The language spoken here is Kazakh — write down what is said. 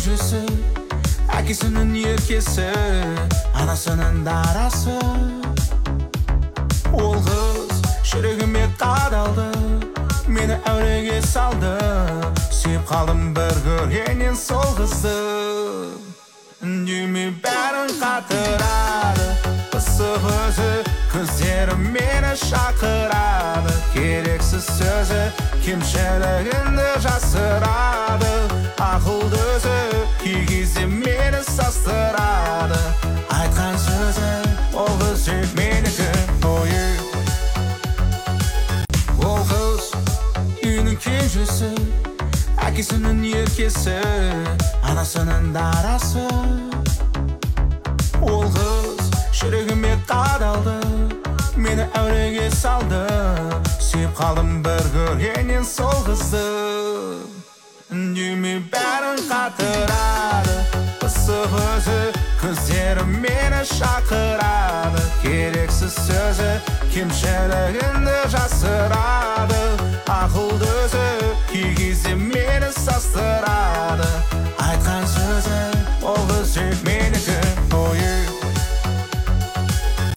кенжесі, әкесінің еркесі, анасының дарасы. Ол қыз жүрегіме қадалды, мені әуреге салды. Сүйіп қалдым бір көргеннен сол қызды. Үндемей бәрін қатырады, пысық өзі, көздері мені шақырады. Керексіз сөзі кемшілігінді жасырады. Ақылды өзі кей кезде мені састырады. Айтқан сөзі ол қыз тек менікі. Ол қыз үйінің кенжесі, әкесінің еркесі, анасының дарасы. Ол қыз жүрегіме қадалды, мені әуреге салды. Сүйіп қалдым бір көргеннен сол қызды. Үндемей бәрін қатырады, пысық өзі, көздері мені шақырады. Керексіз сөзі кемшілігінді